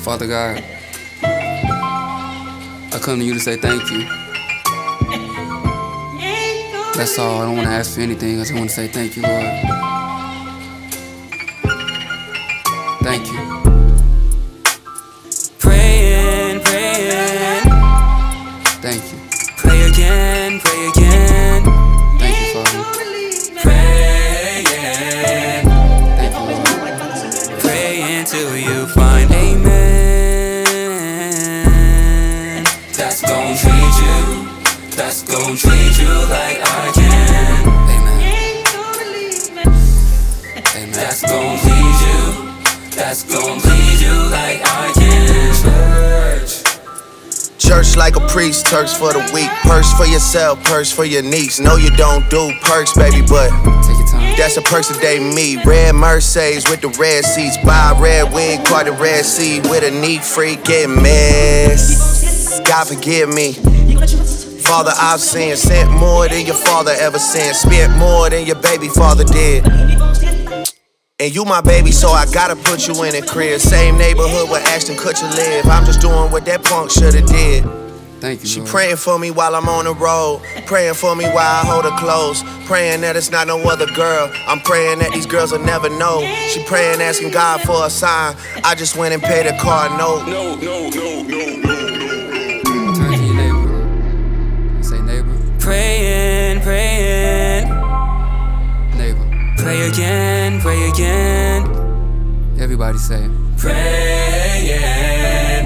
Father God, I come to you to say thank you. That's all. I don't want to ask for anything. I just want to say thank you, Lord. Thank you. Praying, praying. Thank you. Pray again, pray again. Thank you, Father. Praying. Thank you, Lord. Pray until you find amen. That's gon' treat you. That's gon' treat you like I can. Amen. Amen. That's gon' please you. That's gon' please you like I can. Church like a priest, Turks for the weak. Purse for yourself, purse for your niece. No, you don't do perks, baby, but Take your time. that's a perks that they me. Red Mercedes with the red seats. Buy a red wig, quite a red seat. With a neat freak, get mess. God forgive me. Father, I've sinned. Sent more than your father ever sent. Spent more than your baby father did. And you my baby, so I gotta put you in a crib. Same neighborhood where Ashton Kutcher live. I'm just doing what that punk shoulda did. Thank you, She Lord. praying for me while I'm on the road. Praying for me while I hold her close. Praying that it's not no other girl. I'm praying that these girls will never know. She praying, asking God for a sign. I just went and paid a car note. No. Turn to your neighbor. Say neighbor. Praying, praying. Neighbor. Pray again, pray again. Everybody say. Praying.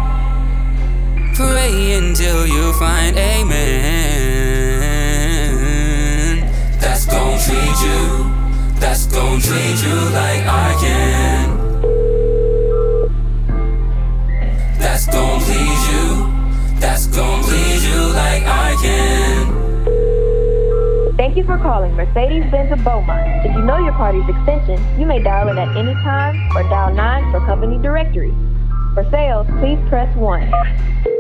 Pray until you find amen. That's gon' treat you. That's gon' treat you like I can. That's gon' please you. That's gon' please you like I can. Thank you for calling Mercedes-Benz of Beaumont. If you know your party's extension, you may dial it at any time or dial 9 for company directory. For sales, please press 1.